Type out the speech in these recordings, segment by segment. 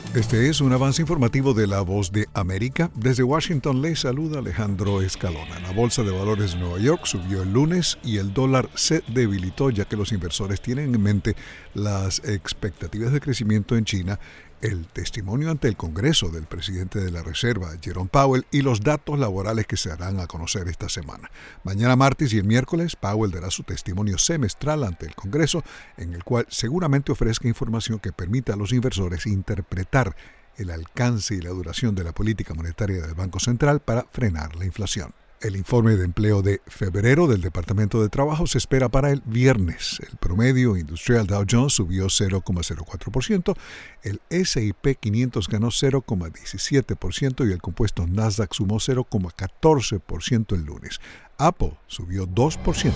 Este es un avance informativo de La Voz de América. Desde Washington les saluda Alejandro Escalona. La Bolsa de Valores de Nueva York subió el lunes y el dólar se debilitó ya que los inversores tienen en mente las expectativas de crecimiento en China, el testimonio ante el Congreso del presidente de la Reserva, Jerome Powell, y los datos laborales que se darán a conocer esta semana. Mañana martes y el miércoles, Powell dará su testimonio semestral ante el Congreso, en el cual seguramente ofrezca información que permita a los inversores interpretar el alcance y la duración de la política monetaria del Banco Central para frenar la inflación. El informe de empleo de febrero del Departamento de Trabajo se espera para el viernes. El promedio industrial Dow Jones subió 0,04%, el S&P 500 ganó 0,17% y el compuesto Nasdaq sumó 0,14% el lunes. Apple subió 2%.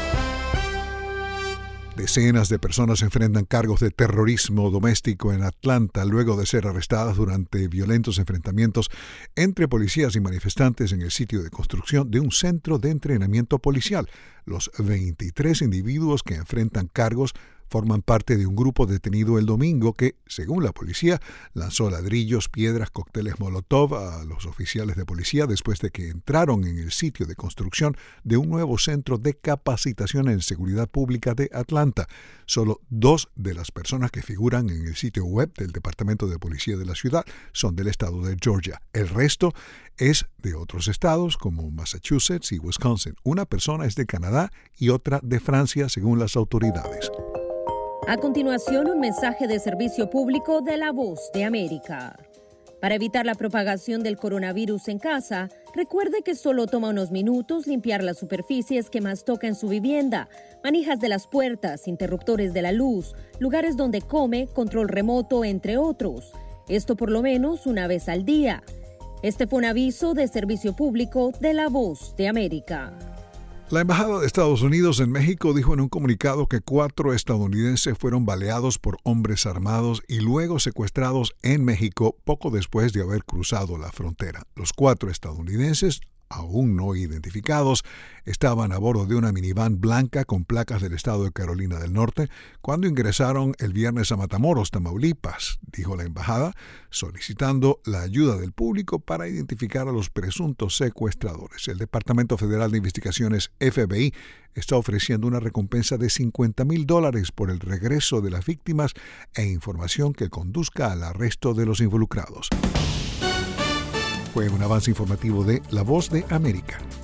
Decenas de personas enfrentan cargos de terrorismo doméstico en Atlanta luego de ser arrestadas durante violentos enfrentamientos entre policías y manifestantes en el sitio de construcción de un centro de entrenamiento policial. Los 23 individuos que enfrentan cargos forman parte de un grupo detenido el domingo que, según la policía, lanzó ladrillos, piedras, cócteles Molotov a los oficiales de policía después de que entraron en el sitio de construcción de un nuevo centro de capacitación en seguridad pública de Atlanta. Solo 2 de las personas que figuran en el sitio web del Departamento de Policía de la ciudad son del estado de Georgia. El resto es de otros estados como Massachusetts y Wisconsin. Una persona es de Canadá y otra de Francia, según las autoridades. A continuación, un mensaje de servicio público de La Voz de América. Para evitar la propagación del coronavirus en casa, recuerde que solo toma unos minutos limpiar las superficies que más toca en su vivienda, manijas de las puertas, interruptores de la luz, lugares donde come, control remoto, entre otros. Esto por lo menos una vez al día. Este fue un aviso de servicio público de La Voz de América. La Embajada de Estados Unidos en México dijo en un comunicado que 4 estadounidenses fueron baleados por hombres armados y luego secuestrados en México poco después de haber cruzado la frontera. Los 4 estadounidenses, aún no identificados, estaban a bordo de una minivan blanca con placas del estado de Carolina del Norte cuando ingresaron el viernes a Matamoros, Tamaulipas, dijo la embajada, solicitando la ayuda del público para identificar a los presuntos secuestradores. El Departamento Federal de Investigaciones, FBI, está ofreciendo una recompensa de $50,000 por el regreso de las víctimas e información que conduzca al arresto de los involucrados. Fue un avance informativo de La Voz de América.